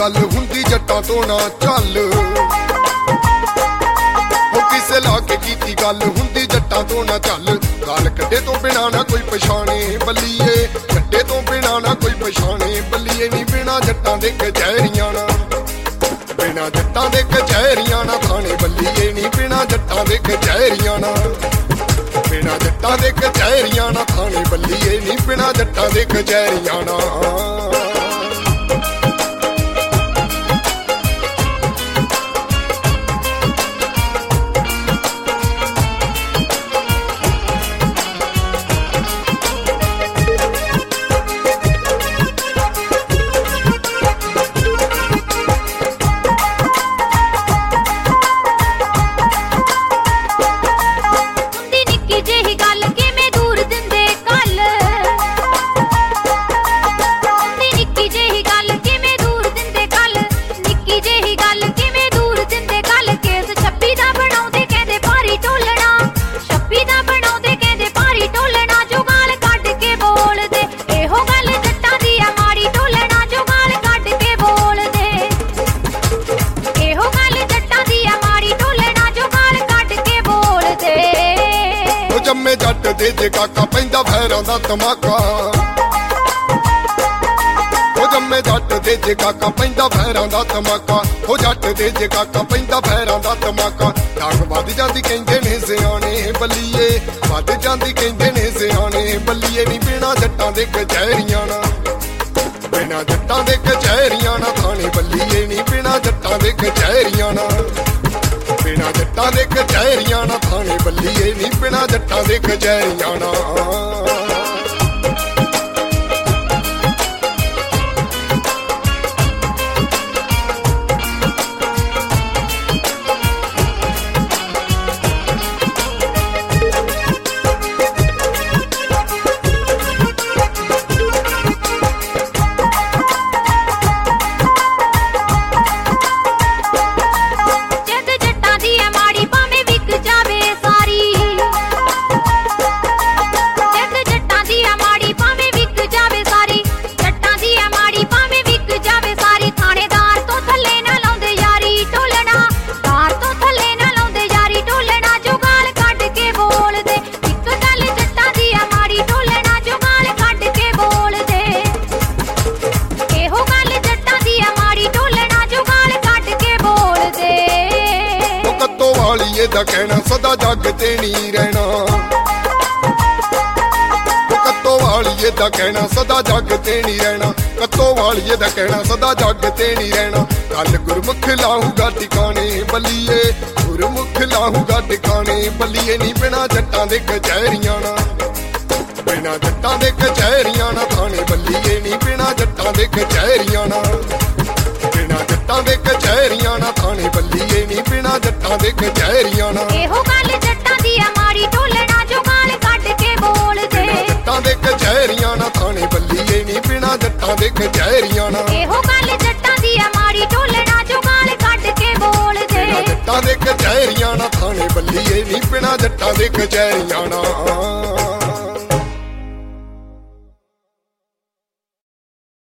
गल हुंदी जट्टां तो ना चल। किसे लाके कीती गल हुंदी जट्टां तो ना चल। गाल कड्डे तो बिना ना कोई पछाणे बल्लीए, कड्डे तो बिना ना कोई पछाणे बल्लीए नी। बिना जट्टां दे कचहरियां ना, बिना जट्टां दे कचहरियां ना थाने बल्लीए नी। बिना जट्टां दे कचहरियां ना, बिना जट्टां दे कचहरियां ना थाने बल्लीए नी। बिना जट्टां दे कचहरियां ना। जम्मे जट दे जे काका पैंदा फैरां दा धमाका। ओ जम्मे जट दे जे काका पैंदा फैरां दा धमाका। ओ जट दे जे काका पैंदा फैरां दा धमाका। डाक वध जांदी कहंदे ने सियाणे बल्लीए, वध जांदी कहंदे ने सियाणे बल्लीए नी। बिना जट्टां दे कचहरियां ना, बिना जट्टां दे कचहरियां ना थाने बल्लीए नी। बिना जट्टां दे कचहरियां ना, बिना जट्टां दे कचहरियां ना थाने बल्लीए नी। बिना जट्टां दे कचहरियां ना। दा कहना सदा जग ते नहीं रहना। कत्तो वालिए दा कहना सदा जग ते नहीं रहना। कत्तो वालिए दा कहना सदा जग ते नहीं रहना। कल गुरमुख लाहूगा टिकाने बल्लीए, गुरमुख लाहूगा टिकाने बल्लीए नी। बिना जट्टां दे कचहरियां ना, बिना जट्टां दे कचहरियां ना थाने बल्लीए नी। बिना जट्टां दे कचहरियां ना, बिना जट्टां दे कचहरियां ना थाने बल्लीए नी। बिना जट्टां दे कचहरियां ना। एहो गल जट्टां दी माड़ी ढोलना जो गाल कढ के बोल दे। बिना जट्टां दे कचहरियां ना थाने बल्लीए नी। बिना जट्टां दे कचहरियां ना। एहो गल जट्टां दी माड़ी ढोलना जो गाल कढ के बोल दे। बिना जट्टां दे कचहरियां ना थाने बल्लीए नी। बिना जट्टां दे कचहरियां ना।